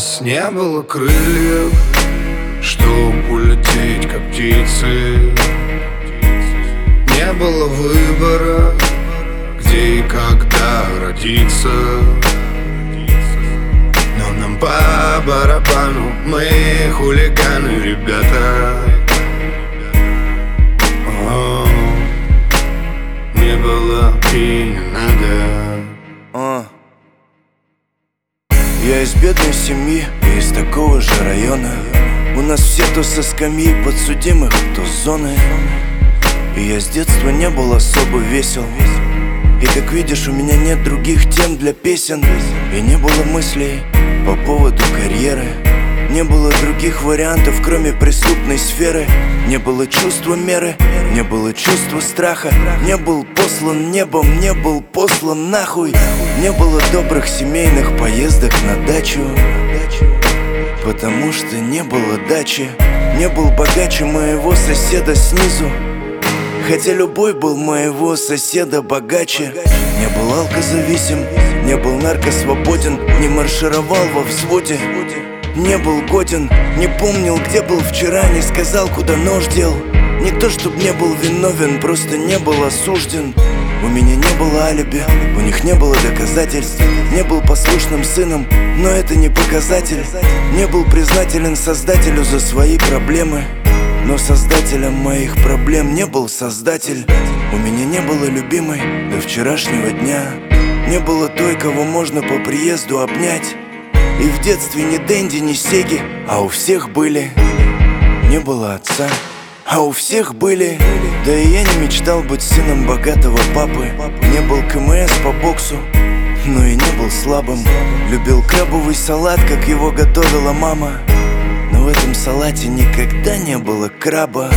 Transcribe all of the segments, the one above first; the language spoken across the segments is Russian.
нас не было крыльев, чтоб улететь, как птицы. Не было выбора, где и когда родиться. Но нам по барабану, мы хулиганы, ребята. О, не было и не надо. Я из бедной семьи и из такого же района. У нас все то со скамьи подсудимых, то с зоны. И я с детства не был особо весел. И как видишь, у меня нет других тем для песен. И не было мыслей по поводу карьеры. Не было других вариантов, кроме преступной сферы. Не было чувства меры, не было чувства страха. Не был послан небом, не был послан нахуй. Не было добрых семейных поездок на дачу, потому что не было дачи. Не был богаче моего соседа снизу, хотя любой был моего соседа богаче. Не был алкозависим, не был наркосвободен, не маршировал во взводе, не был годен, не помнил, где был вчера, не сказал, куда нож дел. Не то чтоб не был виновен, просто не был осужден. У меня не было алиби, у них не было доказательств. Не был послушным сыном, но это не показатель. Не был признателен создателю за свои проблемы, но создателем моих проблем не был создатель. У меня не было любимой до вчерашнего дня. Не было той, кого можно по приезду обнять. И в детстве ни Дэнди, ни Сеги, а у всех были. Не было отца, а у всех были. Да и я не мечтал быть сыном богатого папы. Не был КМС по боксу, но и не был слабым. Любил крабовый салат, как его готовила мама, но в этом салате никогда не было краба.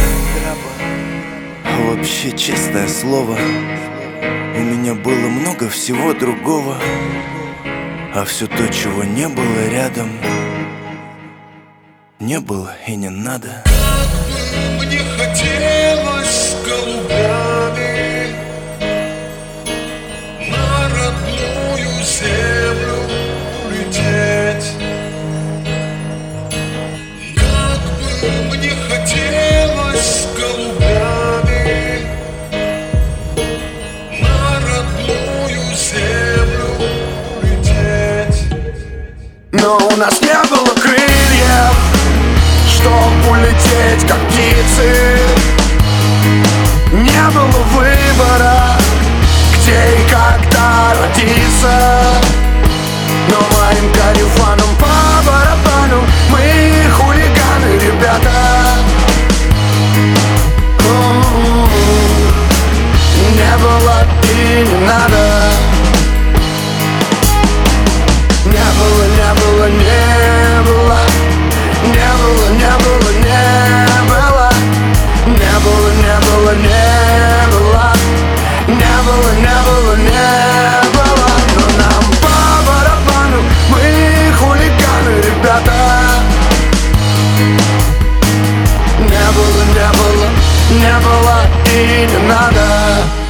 А вообще, честное слово, у меня было много всего другого. А все то, чего не было рядом, не было и не надо. Мне хотелось с голубями на родную землю улететь. Как бы мне хотелось с голубями на родную землю улететь. Но у нас не было крыльев, чтоб улететь, как птицы. Не было выбора, где и когда родиться. Но моим карифаном по барабану, мы хулиганы, ребята. Не было и не надо. Не было, не было, не было. Не было, не было, не было. Не было, не было, не было. Не было, не было, не было. Но нам по барабану, мы хулиганы, ребята. Не было, не было, не было и не надо.